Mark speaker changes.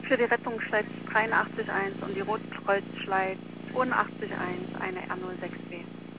Speaker 1: für die Rettungsschleit 83.1 und die Rotkreuzschleit 82.1, eine R06B.